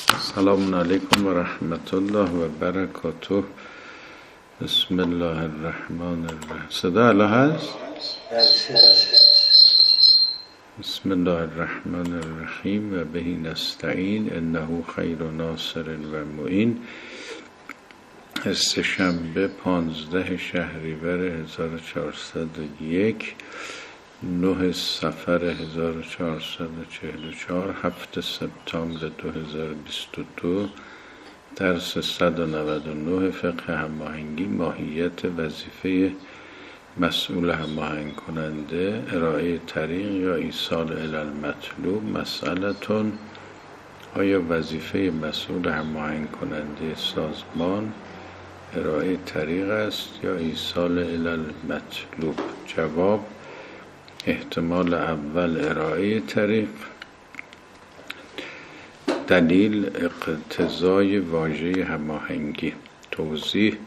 السلام علیکم و رحمت الله و برکاته. بسم الله الرحمن الرحیم. صدا الا هست؟ بسم الله الرحمن الرحیم و بهی نستعین انه خیر ناصر و معین. سه‌شنبه 15 شهریور 1401 9 صفر 1444 7 سپتامبر 2022. درس 199 فقه هماهنگی. ماهیت وظیفه مسئول هماهنگ کننده، ارائه طریق یا ایصال الی المطلوب. مسئلتون: آیا وظیفه مسئول هماهنگ کننده سازمان ارائه طریق است یا ایصال الی المطلوب؟ جواب: احتمال اول ارائه طریق. دلیل: اقتضای واژه هماهنگی. توضیح: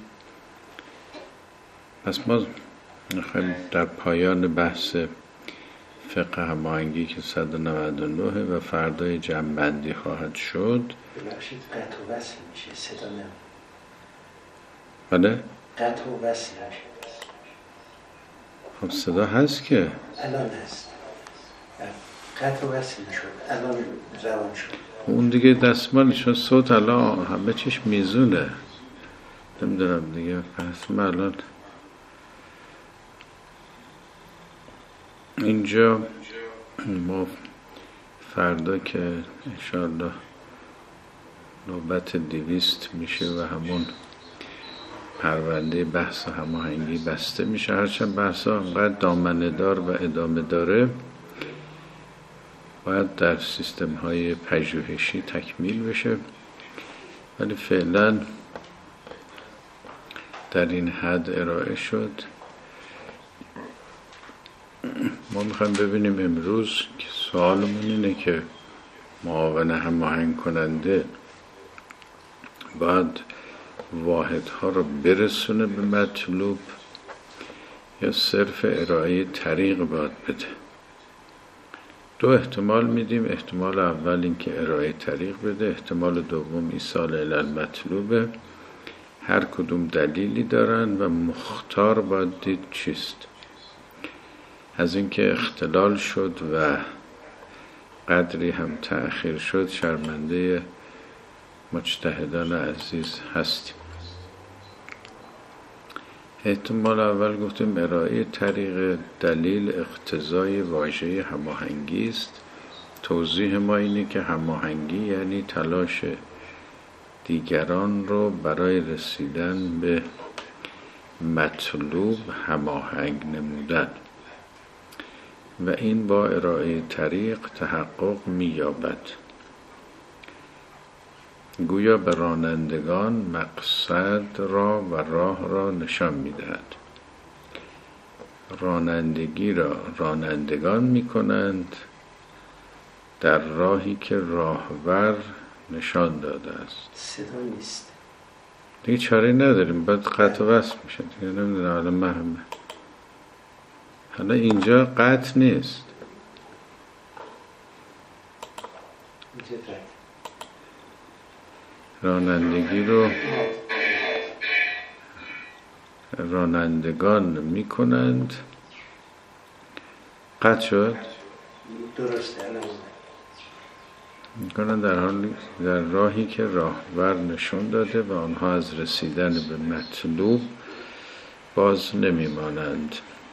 پس ما در پایان بحث فقه هماهنگی که 199 و فردای جمع‌بندی خواهد شد. ببخشید قطع و وصل میشه، صدا نمیاد. بله؟ قطع و وصل میشه. خب صدا هست که؟ الان هست. قطع و وصل میشد. الان روان شد. اون دیگه دستمالشون صوت الان همه چیش میزونه. نمیدونم دیگه. پس من الان اینجا ما فردا که انشاءالله نوبت 200 میشه و همون پرونده بحث هماهنگی بسته میشه. هرچند بحثا انقدر دامنه دار و ادامه داره باید در سیستم های پژوهشی تکمیل بشه، ولی فعلا در این حد ارائه شد. ما میخوایم ببینیم امروز که سوالمون اینه که معاون هماهنگ کننده باید واحدها رو برسونه به مطلوب یا صرف ارائه طریق باید بده. دو احتمال میدیم. احتمال اول این که ارائه طریق بده، احتمال دوم ایصال الی المطلوبه. هر کدوم دلیلی دارن و مختار باید دید چیست. از اینکه اختلال شد و قدری هم تأخیر شد شرمنده مجتهدان عزیز هستیم. احتمال اول گفتیم ارائه طریق. دلیل: اقتضای واژه هماهنگی است. توضیح ما اینه که هماهنگی یعنی تلاش دیگران رو برای رسیدن به مطلوب هماهنگ نمودن و این با ارائه طریق تحقق می‌یابد. گویا به رانندگان مقصد را و راه را نشان می‌دهد. رانندگی را رانندگان می‌کنند در راهی که راهبر نشان داده است. صدا نیست. دیگه چاره نداریم، باید قطع و وصل میشه دیگه. نمیدونم حالا مهمه. حالا اینجا قطع نیست. رانندگی رو رانندگان میکنند. قطع شد. درسته. الان میکنند در راهی که راهبر نشون داده و آنها از رسیدن به مطلوب باز نمیمانند.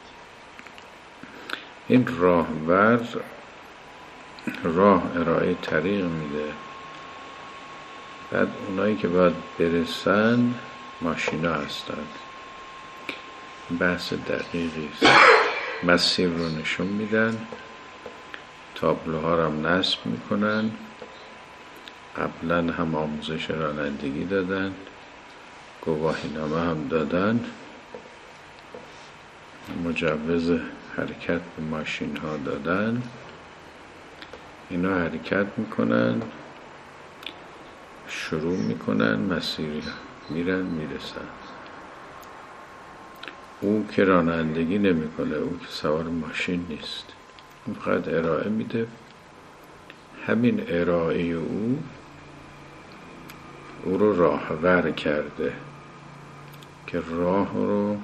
این راهبر راه ارائه طریق میده. بعد اونایی که باید برسن ماشینا هستند. بحث دقیقی است. مسیر رو نشون میدن، تابلوها رو هم نصب میکنن. قبلا هم آموزش رانندگی دادن، گواهینامه هم دادن، مجوز حرکت به ماشین ها دادن. اینا حرکت میکنن، شروع میکنن، مسیری میرن میرسن. او که رانندگی نمیکنه، او که سوار ماشین نیست، اون فقط ارائه میده. همین ارائه او او رو راهور کرده که راه رو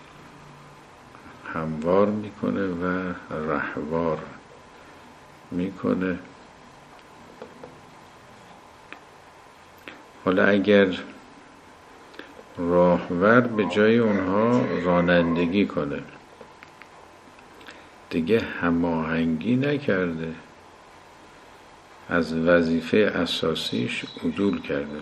هموار میکنه و رهوار میکنه. حالا اگر راهور به جای اونها رانندگی کنه، دیگه هماهنگی نکرده، از وظیفه اساسیش عدول کرده.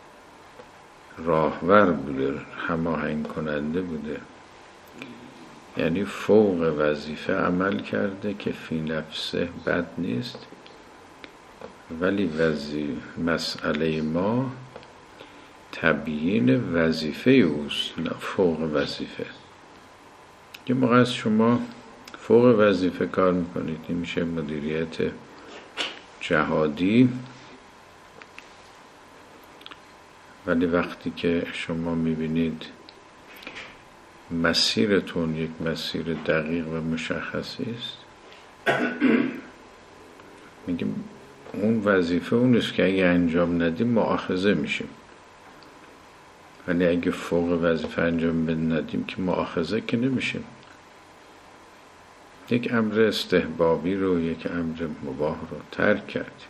راهور بوده، هماهنگ کننده بوده، یعنی فوق وظیفه عمل کرده که فی نفسه بد نیست، ولی مسئله ما تبیین وظیفه اوست، نه فوق وظیفه. یه موقع از شما فوق وظیفه کار میکنید، این میشه مدیریت جهادی، ولی وقتی که شما میبینید مسیرتون یک مسیر دقیق و مشخصی است، میگیم اون وظیفه اونست که اگه انجام ندیم مؤاخذه میشیم، ولی اگه فوق وظیفه انجام ندیم که مؤاخذه که نمیشیم. یک امر استحبابی رو، یک امر مباح رو ترک کردیم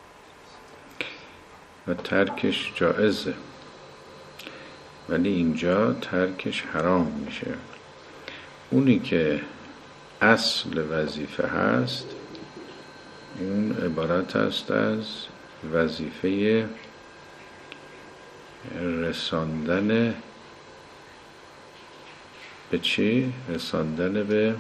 و ترکش جائزه، ولی اینجا ترکش حرام میشه. اونی که اصل وظیفه هست اون عبارت است از وظیفه رساندن به چی؟ رساندن به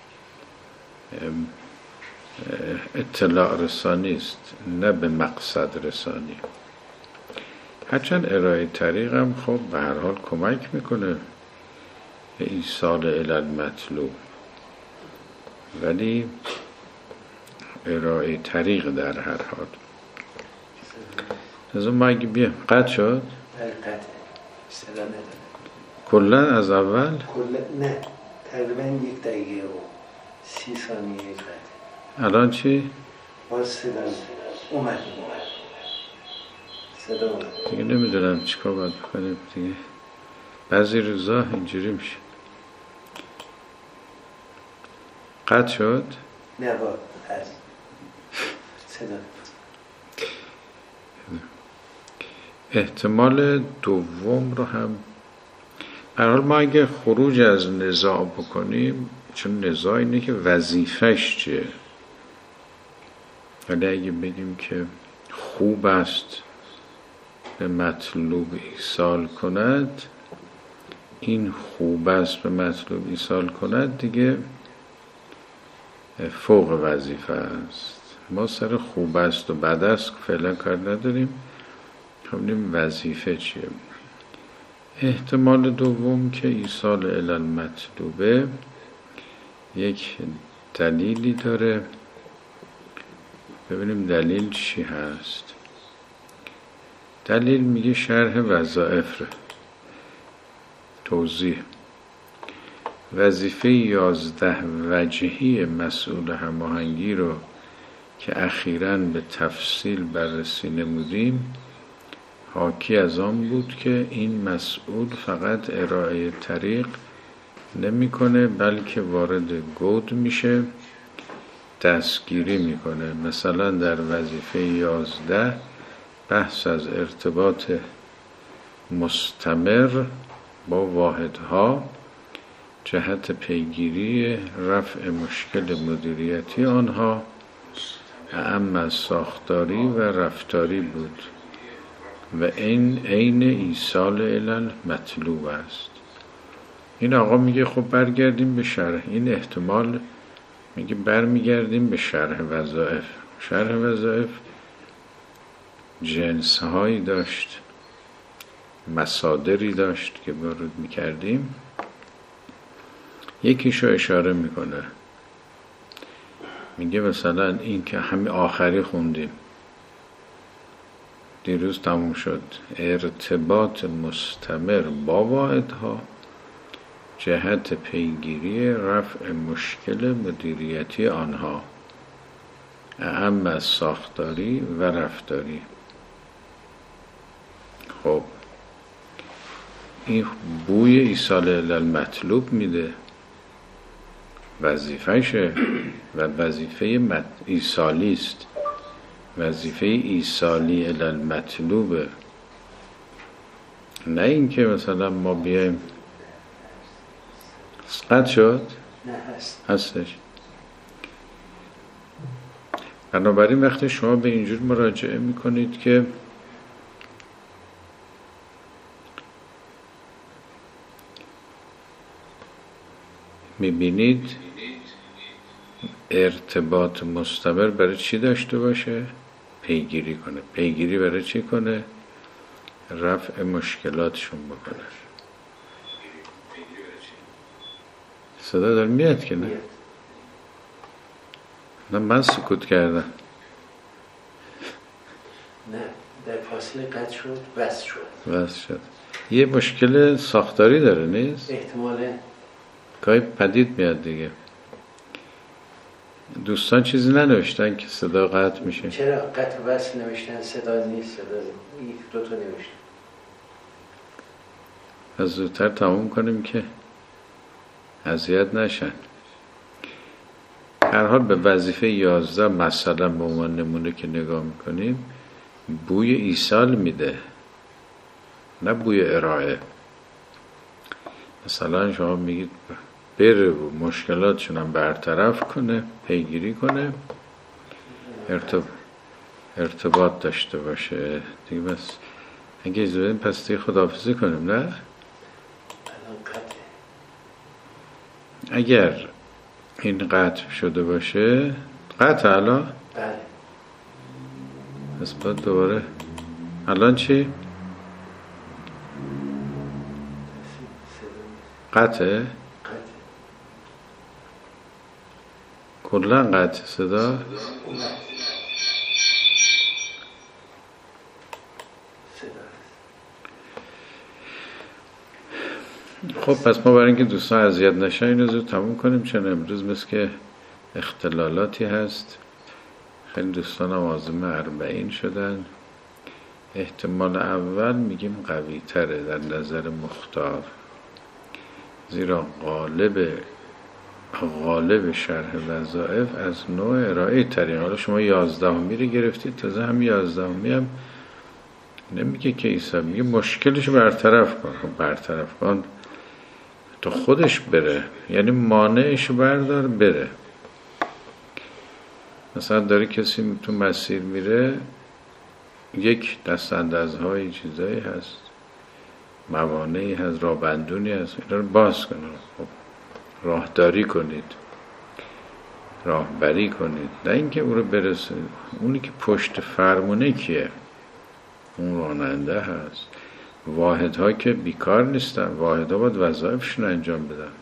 اطلاع رسانی است، نه به مقصد رسانی. هرچند ارائه طریق هم خب به هر حال کمک میکنه به ایصال الی المطلوب، ولی ارائه طریق در هر حال. از اون ما اگه بیم قطع شد؟ قطع صدا نداره کلن از اول؟ نه، تقریبا 1 دقیقه و 30 ثانیه قطع. الان چی؟ باز صدا اومد صدا اومد. دیگه نمیدونم چیکار باید بکنیم دیگه، بعضی روزا اینجوری میشه. قطع شد؟ نه با هست صدا. احتمال دوم رو هم به هر حال ما اگه خروج از نزاع بکنیم، چون نزاع اینه که وظیفش چیه، ولی اگه بگیم که خوب است به مطلوب ایصال کند، این خوب است به مطلوب ایصال کند دیگه فوق وظیفه است. ما سر خوب است و بد است فعلا کار نداریم، ببینیم وظیفه چیه. احتمال دوم که ایصال الی المطلوبه یک دلیلی داره، ببینیم دلیل چی هست. دلیل میگه شرح وظایف، توضیح وظیفه 11 وجهی مسئول هماهنگی رو که اخیراً به تفصیل بررسی نمودیم، حاکی از آن بود که این مسئول فقط ارائه طریق نمیکنه، بلکه وارد گود میشه، دستگیری میکنه. مثلا در وظیفه 11 بحث از ارتباط مستمر با واحدها جهت پیگیری رفع مشکل مدیریتی آنها، اعم از ساختاری و رفتاری بود و این عین ایصال الی المطلوب است. این آقا میگه خب برگردیم به شرح. این احتمال میگه برمیگردیم به شرح وظایف. شرح وظایف جنسهایی داشت، مصادری داشت که وارد میکردیم. یکیشو اشاره میکنه، میگه مثلا این که همین آخری خوندیم دیروز تموم شد، ارتباط مستمر با واحدها جهت پیگیری رفع مشکل مدیریتی آنها، اعم از ساختاری و رفتاری. خب این بوی ایصال المطلوب میده، وظیفهشه و وظیفه ایصالی است، وظیفه ایصالی المطلوبه، نه اینکه مثلا ما بیایم. قطع شد؟ نه هستش. بنابراین وقتی شما به اینجور مراجعه میکنید که میبینید ارتباط مستمر برای چی داشته باشه؟ پیگیری کنه. پیگیری برای چی کنه؟ رفع مشکلاتشون بکنه. صدا داره میاد که نه؟ نه من سکوت کردم. نه در فاصله قطع شد، وصل شد. وصل شد. یه مشکل ساختاری داره نیست؟ احتمالاً گاهی پدید میاد دیگه. دوستان چیزی ننوشتن که صدا قطع میشه؟ چرا قطع وصل نوشتن، صدا نیست، صدا یک دو تا نوشتن. از زودتر تموم کنیم که اذیت نشن. هر حال به وظیفه 11 مثلا به عنوان نمونه که نگاه میکنیم بوی ایصال میده، نه بوی ارائه. مثلا شما میگید بره و مشکلاتشون هم برطرف کنه، پیگیری کنه، ارتباط داشته باشه دیگه. بس اگه اجازه بدین پس دیگه خداحافظی کنیم. نه اگر این قطع شده باشه، قطع الان؟ بله. پس باید دوباره. الان چی؟ قطعه؟ کلا قطع صدا؟ خب پس ما برای اینکه دوستان اذیت نشن اینو زود تموم کنیم، چون امروز مثل که اختلالاتی هست. خیلی دوستان هم عازم 40 شدن. احتمال اول میگیم قوی تره در نظر مختار، زیرا غالب شرح وظائف از نوع ارائه طریق. حالا شما 11 رو گرفتید، تازه هم 11 هم نمیگه که عیسی، میگه مشکلشو برطرف کن. برطرف کن تا خودش بره، یعنی مانعشو بردار بره. مثلا داره کسی تو مسیر میره، یک دستاندازهای چیزایی هست، موانعی هست، راهبندونی هست، اینا رو باز کنید. خب راهداری کنید، راهبری کنید، نه اینکه او رو برسونید. اونی که پشت فرمونه کیه؟ اون راننده هست. واحدها که بیکار نیستن، واحدها باید وظایفشون انجام بدن.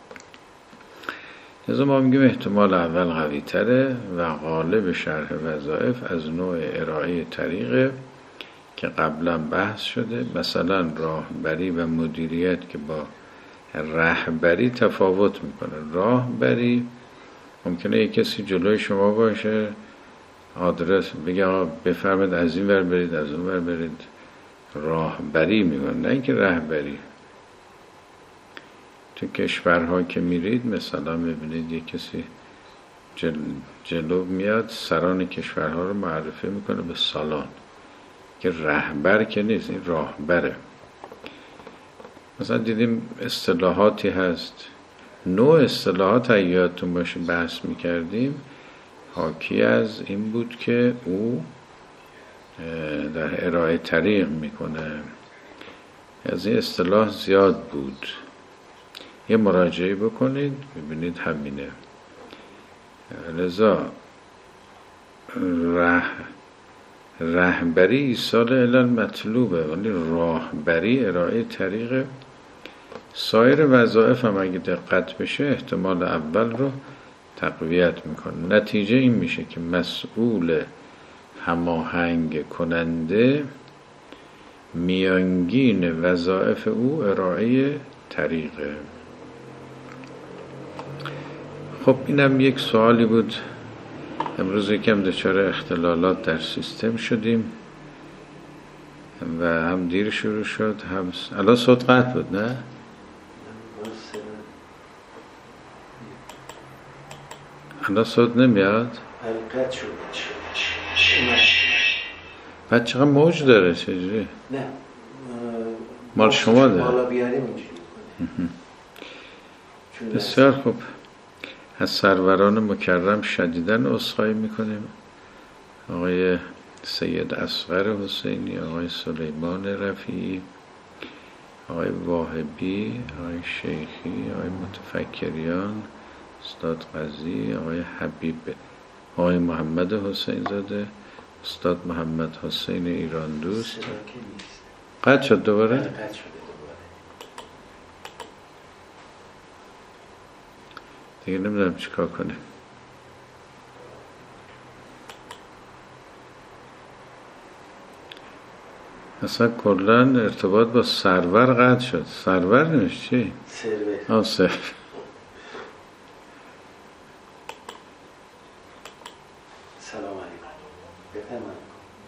لذا ما میگیم احتمال اول قوی تره و غالب شرح وظائف از نوع ارائه طریقه که قبلا بحث شده. مثلا راهبری و مدیریت که با رهبری تفاوت میکنه. راهبری ممکنه یک کسی جلوی شما باشه، آدرس بگه آقا بفرمایید از این ور برید، از اون ور برید. راهبری میکنه، نه اینکه رهبری. تو کشورها که میرید مثلا میبینید یک کسی جلو میاد، سران کشورها رو معرفی میکنه به سالان، که رهبر که نیست، این راهبره. مثلا دیدیم اصطلاحاتی هست، نوع اصطلاحات یادتون باشه بحث میکردیم، حاکی از این بود که او در ارائه طریق میکنه. از این اصطلاح زیاد بود، یه مراجعه بکنید ببینید همینه. لذا رهبری ایصال المطلوبه، ولی راهبری ارائه طریق. سایر وظایف هم اگه دقت بشه احتمال اول رو تقویت میکنه. نتیجه این میشه که مسئول هماهنگ کننده میانگین وظایف او ارائه طریقه. خب اینم یک سوالی بود. امروز یکم دچار اختلالات در سیستم شدیم. و هم دیر شروع شد هم الان صوت قطع بود نه؟ الان صوت نمیاد؟ قطع شد. بعد چقدر موج داره چجوری؟ نه مال شما داره؟ بالا بیاریم اینجوری کنه. بسیار خوب. از سروران مکرم شدیداً عذرخواهی میکنیم. آقای سید اصغر حسینی، آقای سلیمان رفیعی، آقای واهبی، آقای شیخی، آقای متفکریان، استاد قضی، آقای حبیب، آقای محمد حسین زاده، استاد محمد حسین ایران دوست. قطع شد دوباره؟ قطع شده دوباره. دیگه نمیدونم چیکار کنیم. اصلا کلن ارتباط با سرور قطع شد. سرور نمیشه چی؟ سرور. سرور. سلام علیکم. بفرمایید.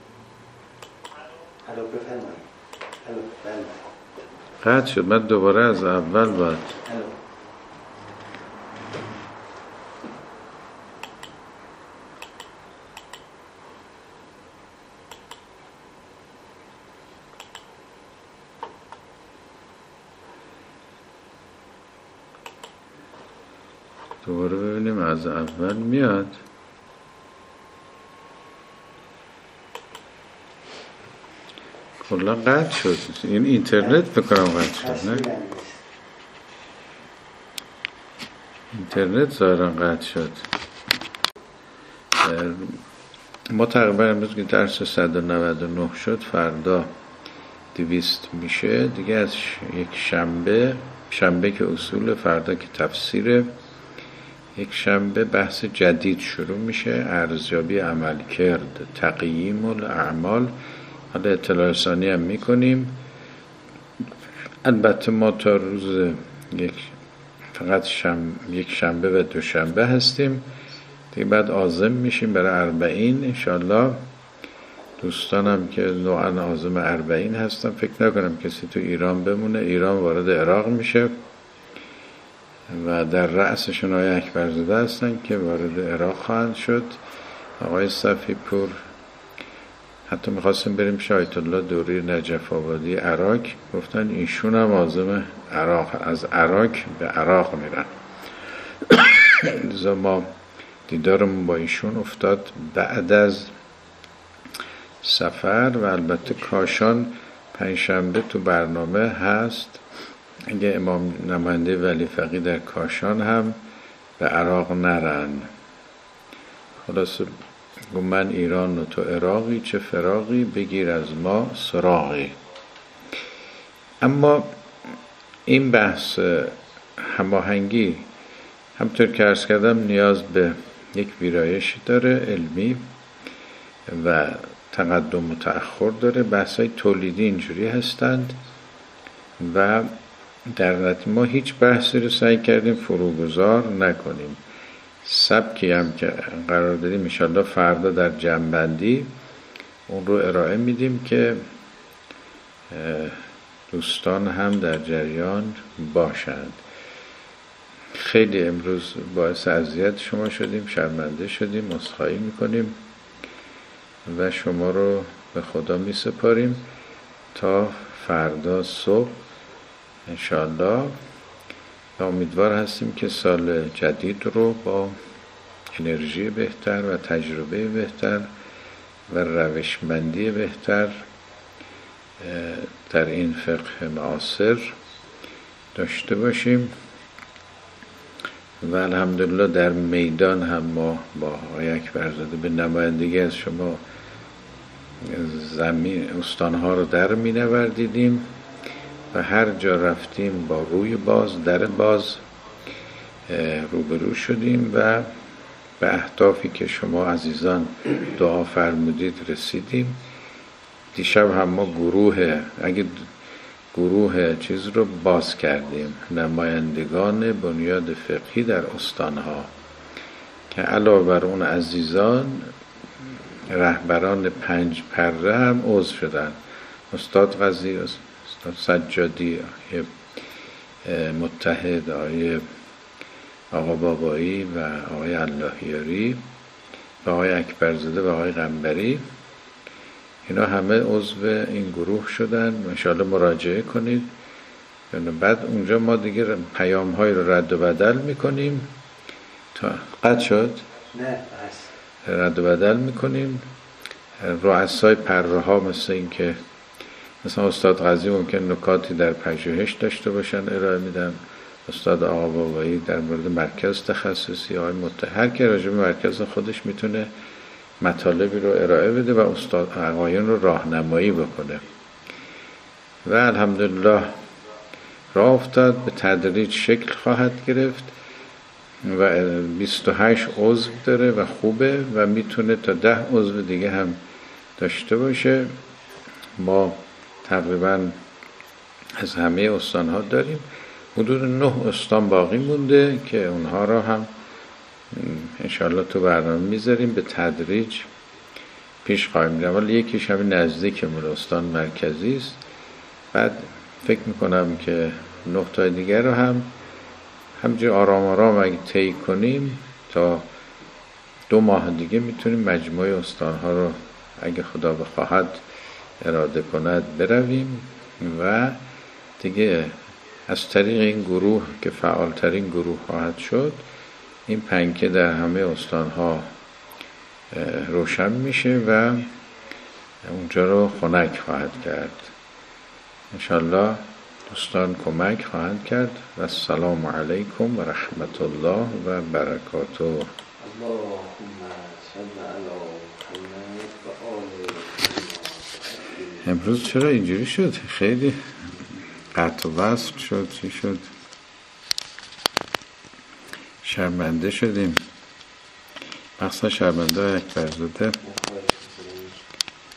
الو بفرمایید. الو بله. قطع شد. من دوباره از اول باید. الو. دوباره ببینیم از اول میاد. کلا قطع شد. این اینترنت بکنم قطع شد نه؟ اینترنت ظاهرا قطع شد. ما تقریبا امروز که درس 199 شد، فردا 200 میشه دیگه. از یک شنبه که اصول، فردا که تفسیره، یک شنبه بحث جدید شروع میشه، ارزیابی عمل کرد، تقییم الاعمال. حالا اطلاع رسانی هم میکنیم. البته ما تا روز فقط یک شنبه و دوشنبه هستیم دیگه. بعد عازم میشیم برای 40 انشالله. دوستانم که نوعا عازم 40 هستم، فکر نکنم کسی تو ایران بمونه. ایران وارد عراق میشه و در رأسشون آقای اکبرزاده هستن که وارد عراق خواهند شد. آقای صفی پور حتی میخواستیم بریم آیت الله دوری نجف آبادی عراق، گفتن ایشون هم عازم عراق، از عراق به عراق میرن. لذا ما دیدارمون با ایشون افتاد بعد از سفر. و البته کاشان 5 شنبه تو برنامه هست. اگه امام نماینده ولی فقیه در کاشان هم به عراق نرن. خلاص من ایران و تو عراقی، چه فراقی بگیر از ما سراغی. اما این بحث هماهنگی همطور که عرض کردم نیاز به یک ویرایش داره، علمی و تقدم و تأخر داره. بحث‌های تولیدی اینجوری هستند و در نتیجه ما هیچ بحثی رو سعی کردیم فروگذار نکنیم. سبکی هم که قرار دادیم انشالله فردا در جمع‌بندی اون رو ارائه میدیم که دوستان هم در جریان باشند. خیلی امروز باعث اذیت شما شدیم، شرمنده شدیم، عذرخواهی میکنیم و شما رو به خدا میسپاریم تا فردا صبح انشالله. و امیدوار هستیم که سال جدید رو با انرژی بهتر و تجربه بهتر و روشمندی بهتر در این فقه معاصر داشته باشیم. و الحمدلله در میدان هم ما با آقای اکبرزاده به نمایندگی از شما زمین استانها رو در می نوردیدیم و هر جا رفتیم با روی باز، در باز روبرو شدیم و به اهدافی که شما عزیزان دعا فرمودید رسیدیم. دیشب هم ما گروه چیز رو باز کردیم، نمایندگان بنیاد فقهی در استانها، که علاوه بر اون عزیزان رهبران 5 پره هم عضو شدن. استاد قاضی، استاد سجادی، آقای متحد، آقا بابایی و آقای اللهیاری و آقای اکبرزاده و آقای قنبری، اینا همه عضو این گروه شدن. انشاءالله مراجعه کنید. بعد اونجا ما دیگه پیام های رو رد و بدل میکنیم تا قطع شد؟ نه بس. رد و بدل میکنیم. رؤسای پره ها مثل این که مثلا استاد قاضی ممکن نکاتی در پژوهش داشته باشن ارائه میدن، استاد آقا بابایی در مورد مرکز تخصصی، آقای هر کی راجع به مرکز خودش میتونه مطالبی رو ارائه بده و استاد آقایون رو راهنمایی بکنه. و الحمدلله راه افتاد، به تدریج شکل خواهد گرفت و 28 عضو داره و خوبه و میتونه تا 10 عضو دیگه هم داشته باشه. ما تقریبا از همه استان‌ها داریم، حدود 9 استان باقی مونده که اونها را هم انشاءالله تو برنامه میذاریم، به تدریج پیش خواهیم میریم. ولی یکیش همین نزدیکمون استان مرکزی است. بعد فکر میکنم که 9 تا دیگر رو هم همینجوری آرام آرام اگه طی کنیم تا 2 ماه دیگه میتونیم مجموعه استان‌ها رو اگه خدا بخواهد اراده کند برویم و دیگه از طریق این گروه که فعالترین گروه خواهد شد، این پنکه در همه استان‌ها روشن میشه و اونجا رو خنک خواهد کرد. انشالله دوستان کمک خواهند کرد. و السلام علیکم و رحمت الله و برکاته. اللهم صل علی محمد و آل محمد. امروز چرا اینجوری شد؟ خیلی قطع و وصل شد. چی شد؟ شرمنده شدیم، مخصوصا شرمنده اکبرزاده.